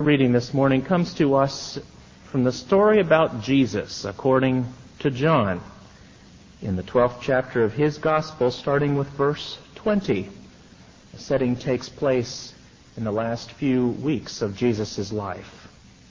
reading this morning comes to us from the story about Jesus according to John in the 12th chapter of his Gospel, starting with verse 20. The setting takes place in the last few weeks of Jesus' life.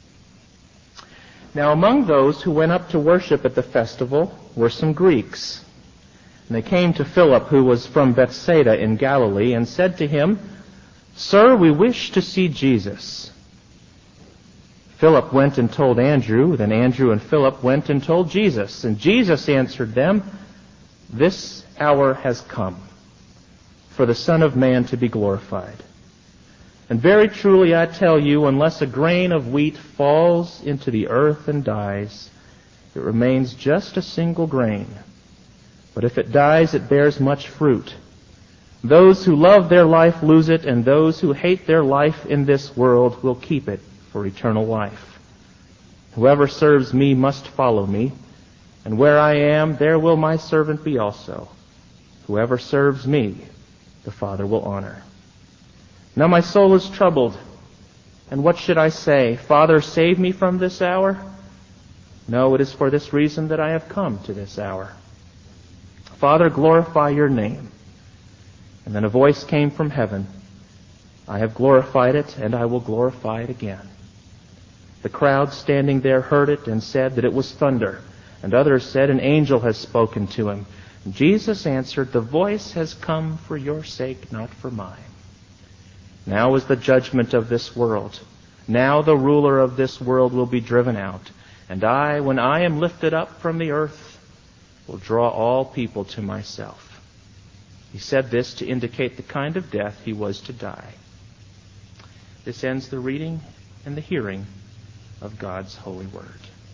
Now among those who went up to worship at the festival were some Greeks. And they came to Philip, who was from Bethsaida in Galilee, and said to him, "Sir, we wish to see Jesus." Philip went and told Andrew. Then Andrew and Philip went and told Jesus. And Jesus answered them, "This hour has come for the Son of Man to be glorified. And very truly I tell you, unless a grain of wheat falls into the earth and dies, it remains just a single grain. But if it dies, it bears much fruit. Those who love their life lose it, and those who hate their life in this world will keep it for eternal life. Whoever serves me must follow me, and where I am, there will my servant be also. Whoever serves me, the Father will honor. Now my soul is troubled, and what should I say? Father, save me from this hour? No, it is for this reason that I have come to this hour. Father, glorify your name." And then a voice came from heaven, "I have glorified it, and I will glorify it again." The crowd standing there heard it and said that it was thunder, and others said, "An angel has spoken to him." And Jesus answered, "The voice has come for your sake, not for mine. Now is the judgment of this world. Now the ruler of this world will be driven out. And I, when I am lifted up from the earth, will draw all people to myself." He said this to indicate the kind of death he was to die. This ends the reading and the hearing of God's holy word.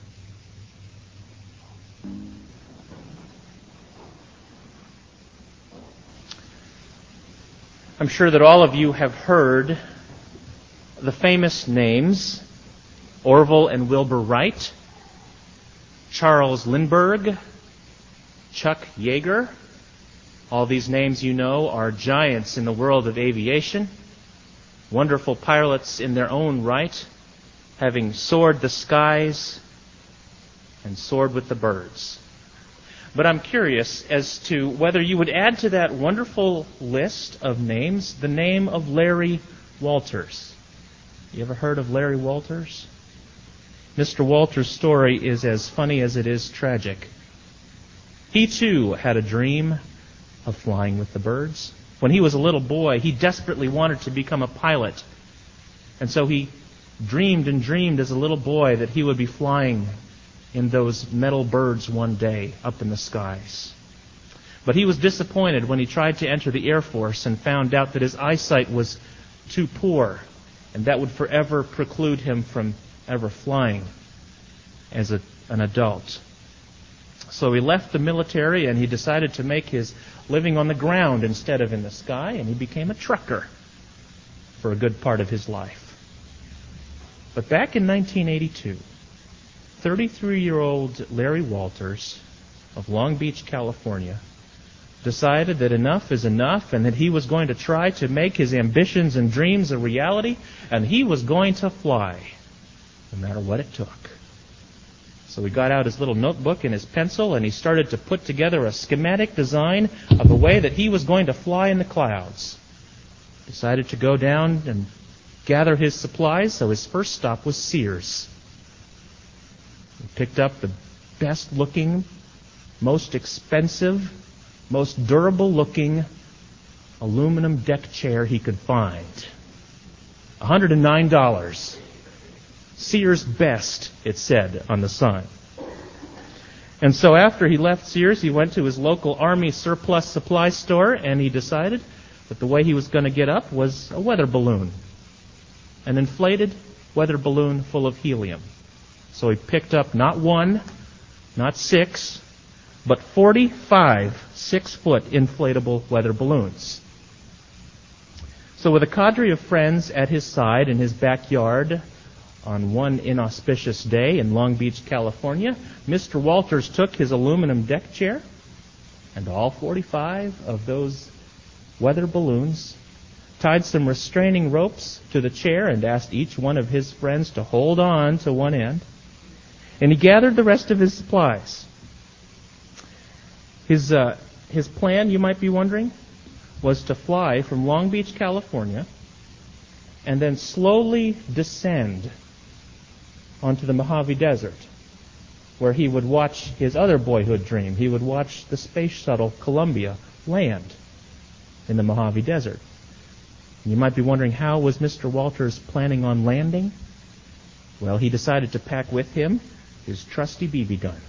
I'm sure that all of you have heard the famous names Orville and Wilbur Wright, Charles Lindbergh, Chuck Yeager. All these names, you know, are giants in the world of aviation, wonderful pilots in their own right, having soared the skies and soared with the birds. But I'm curious as to whether you would add to that wonderful list of names the name of Larry Walters. You ever heard of Larry Walters? Mr. Walters' story is as funny as it is tragic. He too had a dream of flying with the birds. When he was a little boy, he desperately wanted to become a pilot. And so he dreamed and dreamed as a little boy that he would be flying in those metal birds one day up in the skies. But he was disappointed when he tried to enter the Air Force and found out that his eyesight was too poor, and that would forever preclude him from ever flying as an adult. So he left the military and he decided to make his living on the ground instead of in the sky, and he became a trucker for a good part of his life. But back in 1982, 33-year-old Larry Walters of Long Beach, California, decided that enough is enough and that he was going to try to make his ambitions and dreams a reality, and he was going to fly, no matter what it took. So he got out his little notebook and his pencil, and he started to put together a schematic design of the way that he was going to fly in the clouds. Decided to go down and gather his supplies, so his first stop was Sears. He picked up the best-looking, most expensive, most durable-looking aluminum deck chair he could find. $109. Sears Best, it said on the sign. And so after he left Sears, he went to his local Army surplus supply store, and he decided that the way he was going to get up was a weather balloon, an inflated weather balloon full of helium. So he picked up not one, not six, but 45 6-foot inflatable weather balloons. So with a cadre of friends at his side in his backyard on one inauspicious day in Long Beach, California, Mr. Walters took his aluminum deck chair and all 45 of those weather balloons tied some restraining ropes to the chair, and asked each one of his friends to hold on to one end. And he gathered the rest of his supplies. His plan, you might be wondering, was to fly from Long Beach, California, and then slowly descend onto the Mojave Desert, where he would watch his other boyhood dream. He would watch the space shuttle Columbia land in the Mojave Desert. And you might be wondering, how was Mr. Walters planning on landing? Well, he decided to pack with him his trusty BB gun.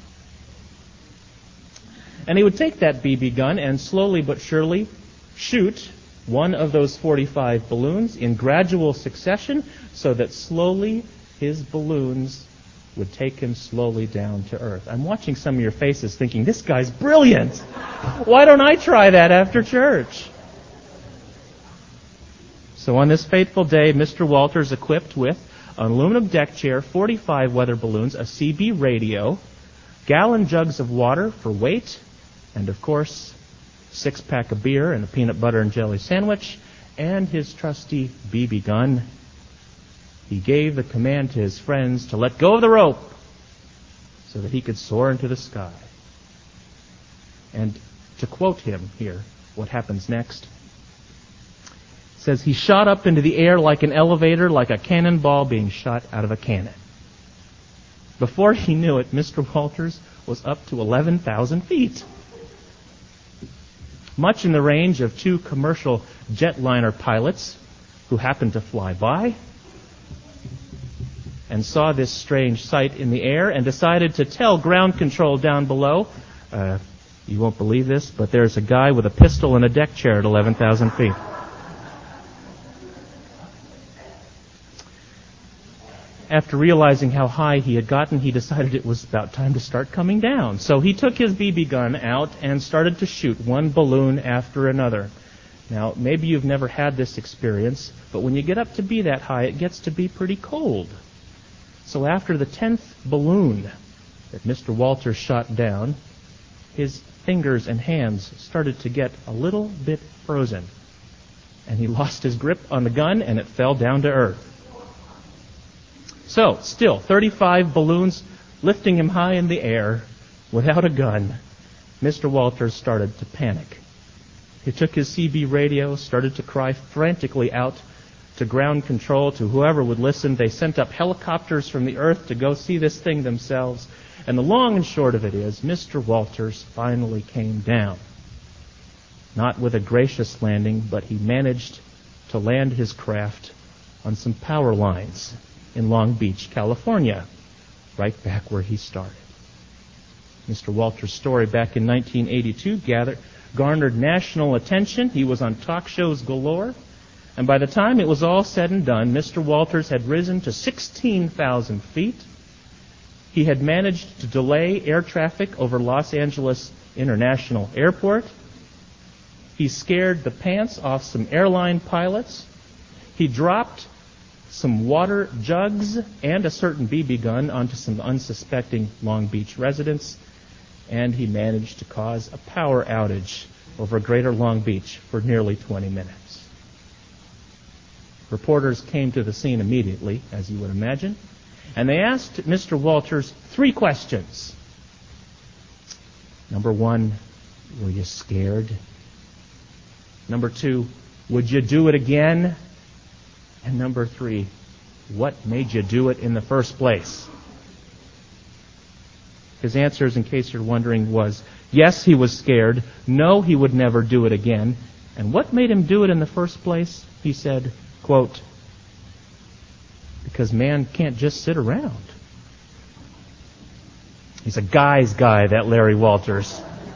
And he would take that BB gun and slowly but surely shoot one of those 45 balloons in gradual succession, so that slowly his balloons would take him slowly down to Earth. I'm watching some of your faces thinking, this guy's brilliant. Why don't I try that after church? So on this fateful day, Mr. Walters, equipped with an aluminum deck chair, 45 weather balloons, a CB radio, gallon jugs of water for weight, and of course, 6-pack of beer and a peanut butter and jelly sandwich, and his trusty BB gun, he gave the command to his friends to let go of the rope so that he could soar into the sky. And to quote him here, what happens next? It says, he shot up into the air like an elevator, like a cannonball being shot out of a cannon. Before he knew it, Mr. Walters was up to 11,000 feet. Much in the range of two commercial jetliner pilots who happened to fly by and saw this strange sight in the air and decided to tell ground control down below, you won't believe this, but there's a guy with a pistol and a deck chair at 11,000 feet. After realizing how high he had gotten, he decided it was about time to start coming down. So he took his BB gun out and started to shoot one balloon after another. Now, maybe you've never had this experience, but when you get up to be that high, it gets to be pretty cold. So after the 10th balloon that Mr. Walters shot down, his fingers and hands started to get a little bit frozen. And he lost his grip on the gun, and it fell down to earth. So, still, 35 balloons lifting him high in the air without a gun. Mr. Walters started to panic. He took his CB radio, started to cry frantically out to ground control, to whoever would listen. They sent up helicopters from the earth to go see this thing themselves. And the long and short of it is, Mr. Walters finally came down. Not with a gracious landing, but he managed to land his craft on some power lines in Long Beach, California, right back where he started. Mr. Walters' story back in 1982 garnered national attention. He was on talk shows galore. And by the time it was all said and done, Mr. Walters had risen to 16,000 feet. He had managed to delay air traffic over Los Angeles International Airport. He scared the pants off some airline pilots. He dropped some water jugs and a certain BB gun onto some unsuspecting Long Beach residents, and he managed to cause a power outage over Greater Long Beach for nearly 20 minutes. Reporters came to the scene immediately, as you would imagine, and they asked Mr. Walters 3 questions. Number 1, were you scared? Number 2, would you do it again? And number 3, what made you do it in the first place? His answers, in case you're wondering, was yes, he was scared. No, he would never do it again. And what made him do it in the first place? He said, quote, because man can't just sit around. He's a guy's guy, that Larry Walters.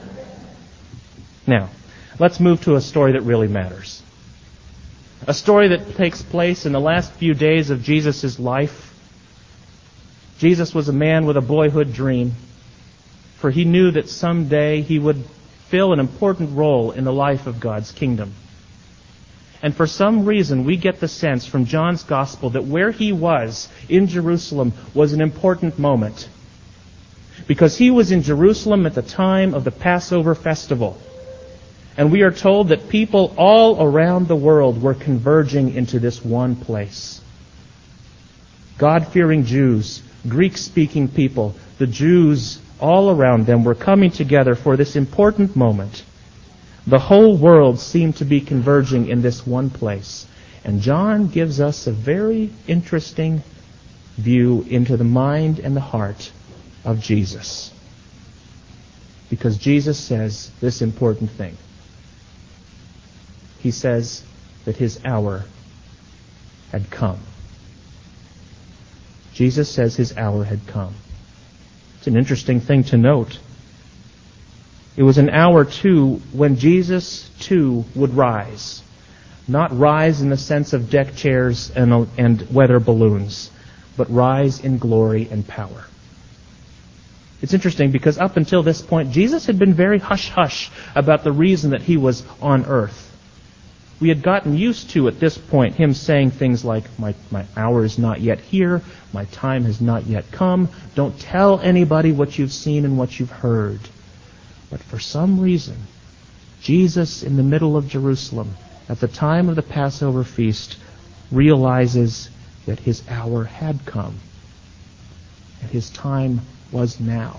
Now, let's move to a story that really matters. A story that takes place in the last few days of Jesus' life. Jesus was a man with a boyhood dream, for he knew that someday he would fill an important role in the life of God's kingdom. And for some reason, we get the sense from John's Gospel that where he was in Jerusalem was an important moment, because he was in Jerusalem at the time of the Passover festival. And we are told that people all around the world were converging into this one place. God-fearing Jews, Greek-speaking people, the Jews all around them were coming together for this important moment. The whole world seemed to be converging in this one place. And John gives us a very interesting view into the mind and the heart of Jesus. Because Jesus says this important thing. He says that his hour had come. Jesus says his hour had come. It's an interesting thing to note. It was an hour, too, when Jesus, too, would rise. Not rise in the sense of deck chairs and weather balloons, but rise in glory and power. It's interesting because up until this point, Jesus had been very hush-hush about the reason that he was on earth. We had gotten used to, at this point, him saying things like, my hour is not yet here, my time has not yet come, don't tell anybody what you've seen and what you've heard. But for some reason, Jesus, in the middle of Jerusalem, at the time of the Passover feast, realizes that his hour had come, and his time was now.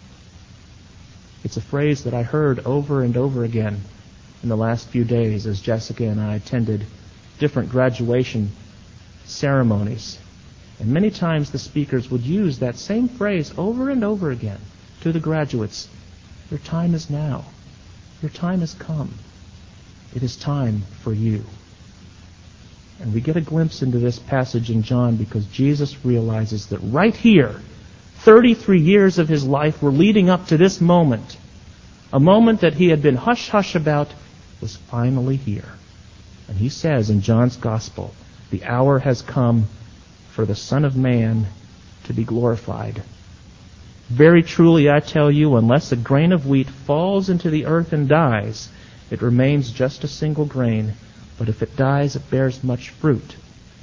It's a phrase that I heard over and over again in the last few days as Jessica and I attended different graduation ceremonies. And many times the speakers would use that same phrase over and over again to the graduates. Your time is now. Your time has come. It is time for you. And we get a glimpse into this passage in John because Jesus realizes that right here, 33 years of his life were leading up to this moment. A moment that he had been hush-hush about was finally here. And he says in John's Gospel, the hour has come for the Son of Man to be glorified. Very truly I tell you, unless a grain of wheat falls into the earth and dies, it remains just a single grain, but if it dies, it bears much fruit.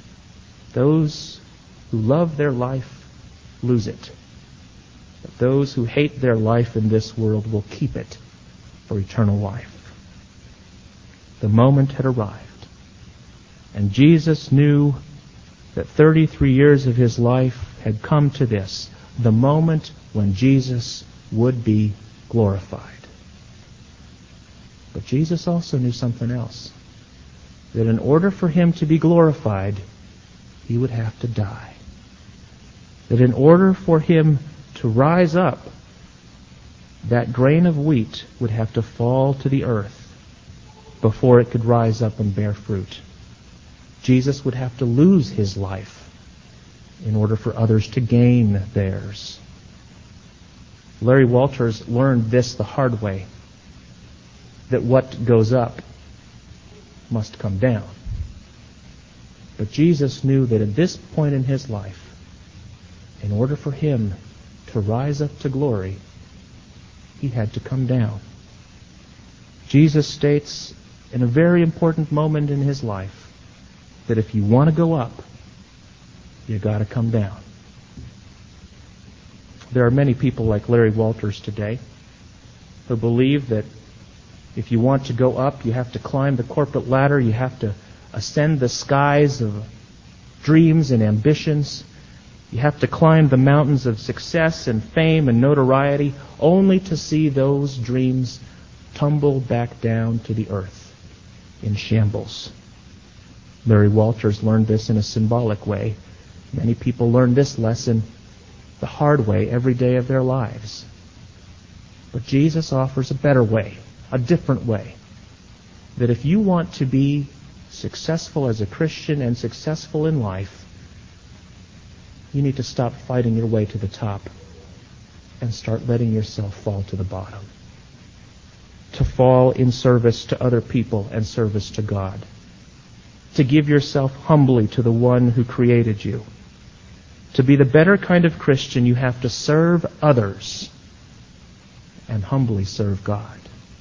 Those who love their life lose it, but those who hate their life in this world will keep it for eternal life. The moment had arrived, and Jesus knew that 33 years of his life had come to this, the moment when Jesus would be glorified. But Jesus also knew something else, that in order for him to be glorified, he would have to die. That in order for him to rise up, that grain of wheat would have to fall to the earth before it could rise up and bear fruit. Jesus would have to lose his life in order for others to gain theirs. Larry Walters learned this the hard way, that what goes up must come down. But Jesus knew that at this point in his life, in order for him to rise up to glory, he had to come down. Jesus states in a very important moment in his life that if you want to go up, you got to come down. There are many people like Larry Walters today who believe that if you want to go up, you have to climb the corporate ladder, you have to ascend the skies of dreams and ambitions, you have to climb the mountains of success and fame and notoriety, only to see those dreams tumble back down to the earth in shambles. Larry Walters learned this in a symbolic way. Many people learn this lesson the hard way every day of their lives. But Jesus offers a better way, a different way. That if you want to be successful as a Christian and successful in life, you need to stop fighting your way to the top and start letting yourself fall to the bottom. To fall in service to other people and service to God. To give yourself humbly to the one who created you. To be the better kind of Christian, you have to serve others and humbly serve God.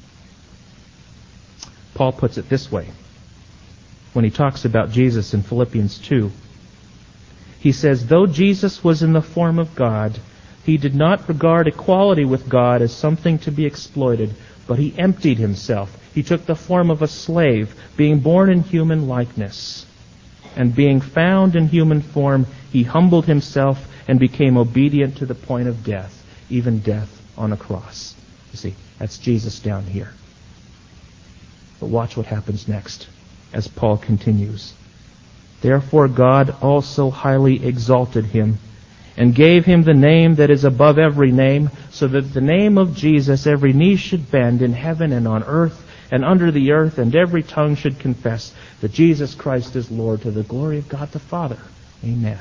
Paul puts it this way when he talks about Jesus in Philippians 2. He says, though Jesus was in the form of God, he did not regard equality with God as something to be exploited, but he emptied himself. He took the form of a slave, being born in human likeness. And being found in human form, he humbled himself and became obedient to the point of death, even death on a cross. You see, that's Jesus down here. But watch what happens next as Paul continues. Therefore God also highly exalted him and gave him the name that is above every name, so that at the name of Jesus every knee should bend in heaven and on earth and under the earth, and every tongue should confess that Jesus Christ is Lord, to the glory of God the Father. Amen.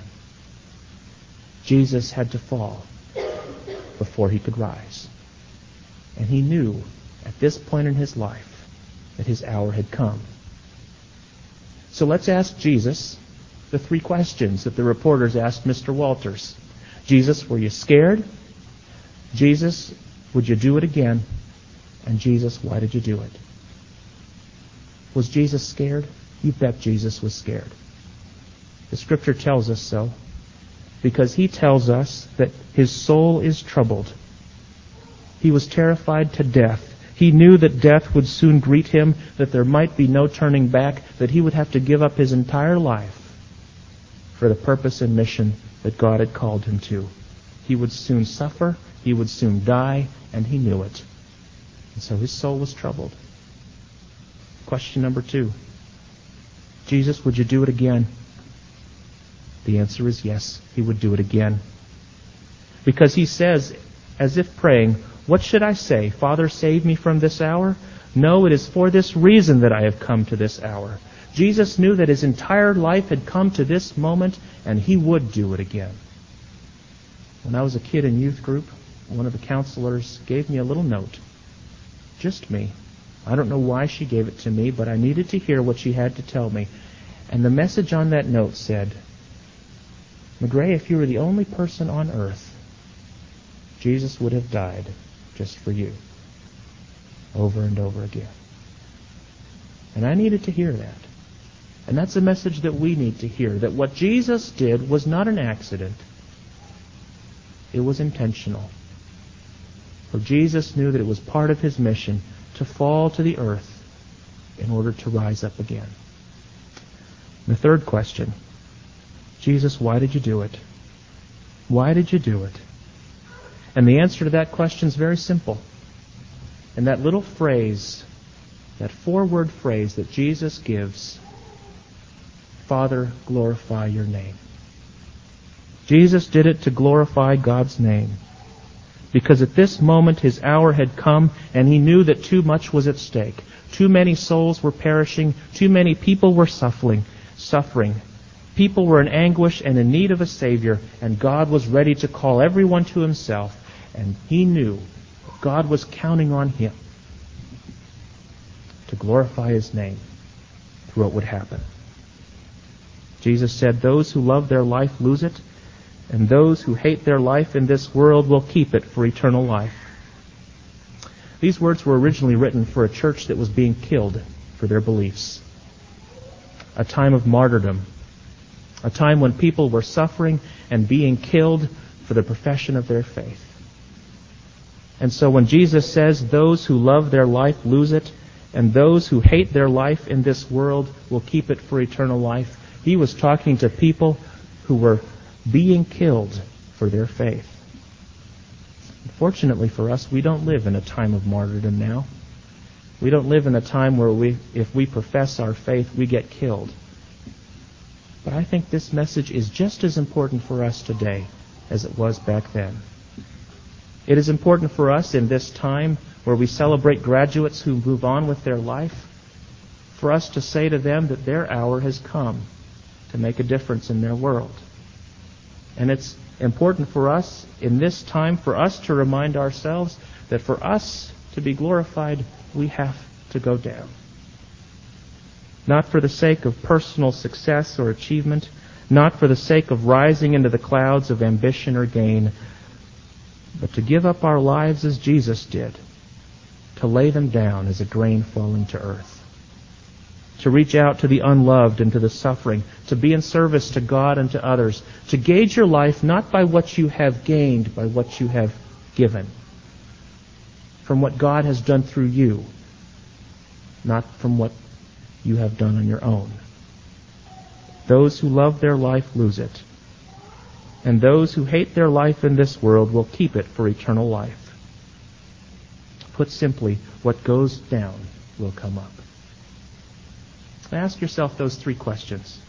Jesus had to fall before he could rise. And he knew at this point in his life that his hour had come. So let's ask Jesus the 3 questions that the reporters asked Mr. Walters. Jesus, were you scared? Jesus, would you do it again? And Jesus, why did you do it? Was Jesus scared? You bet Jesus was scared. The Scripture tells us so, because he tells us that his soul is troubled. He was terrified to death. He knew that death would soon greet him, that there might be no turning back, that he would have to give up his entire life for the purpose and mission that God had called him to. He would soon suffer, he would soon die, and he knew it. And so his soul was troubled. Question number 2. Jesus, would you do it again? The answer is yes, he would do it again. Because he says, as if praying, what should I say? Father, save me from this hour? No, it is for this reason that I have come to this hour. Jesus knew that his entire life had come to this moment, and he would do it again. When I was a kid in youth group, one of the counselors gave me a little note. Just me. I don't know why she gave it to me, but I needed to hear what she had to tell me. And the message on that note said, McGray, if you were the only person on earth, Jesus would have died just for you. Over and over again. And I needed to hear that. And that's a message that we need to hear, that what Jesus did was not an accident. It was intentional. For Jesus knew that it was part of his mission to fall to the earth in order to rise up again. The 3rd question, Jesus, why did you do it? Why did you do it? And the answer to that question is very simple. And that little phrase, that 4-word phrase that Jesus gives, Father, glorify your name. Jesus did it to glorify God's name. Because at this moment his hour had come, and he knew that too much was at stake. Too many souls were perishing. Too many people were suffering. People were in anguish and in need of a Savior, and God was ready to call everyone to himself. And he knew that God was counting on him to glorify his name through what would happen. Jesus said, those who love their life lose it, and those who hate their life in this world will keep it for eternal life. These words were originally written for a church that was being killed for their beliefs. A time of martyrdom. A time when people were suffering and being killed for the profession of their faith. And so when Jesus says, those who love their life lose it, and those who hate their life in this world will keep it for eternal life, he was talking to people who were being killed for their faith. Fortunately for us, we don't live in a time of martyrdom now. We don't live in a time where if we profess our faith, we get killed. But I think this message is just as important for us today as it was back then. It is important for us in this time where we celebrate graduates who move on with their life, for us to say to them that their hour has come to make a difference in their world. And it's important for us in this time for us to remind ourselves that for us to be glorified, we have to go down. Not for the sake of personal success or achievement, not for the sake of rising into the clouds of ambition or gain, but to give up our lives as Jesus did, to lay them down as a grain falling to earth. To reach out to the unloved and to the suffering, to be in service to God and to others, to gauge your life not by what you have gained, by what you have given, from what God has done through you, not from what you have done on your own. Those who love their life lose it, and those who hate their life in this world will keep it for eternal life. Put simply, what goes down will come up. Ask yourself those three questions.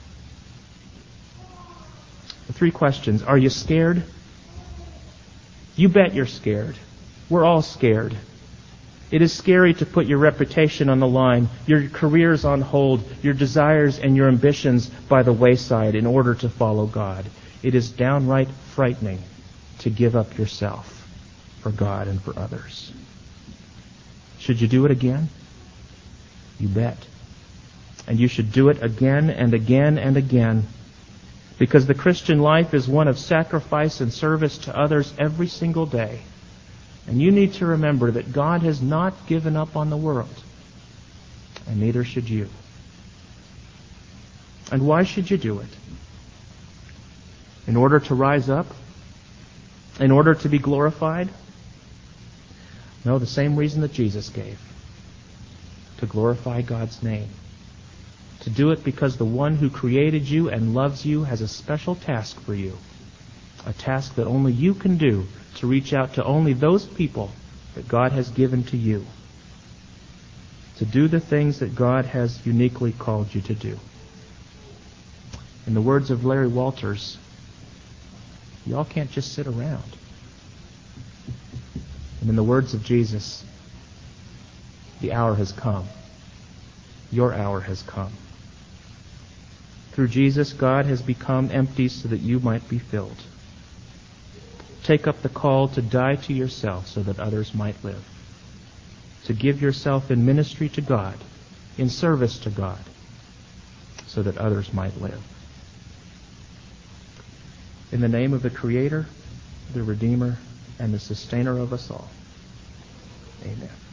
The three questions. Are you scared? You bet you're scared. We're all scared. It is scary to put your reputation on the line, your careers on hold, your desires and your ambitions by the wayside in order to follow God. It is downright frightening to give up yourself for God and for others. Should you do it again? You bet. And you should do it again and again and again, because the Christian life is one of sacrifice and service to others every single day. And you need to remember that God has not given up on the world, and neither should you. And why should you do it? In order to rise up? In order to be glorified? No, the same reason that Jesus gave. To glorify God's name. To do it because the one who created you and loves you has a special task for you. A task that only you can do, to reach out to only those people that God has given to you. To do the things that God has uniquely called you to do. In the words of Larry Walters, y'all can't just sit around. And in the words of Jesus, the hour has come. Your hour has come. Through Jesus, God has become empty so that you might be filled. Take up the call to die to yourself so that others might live. To give yourself in ministry to God, in service to God, so that others might live. In the name of the Creator, the Redeemer, and the Sustainer of us all. Amen.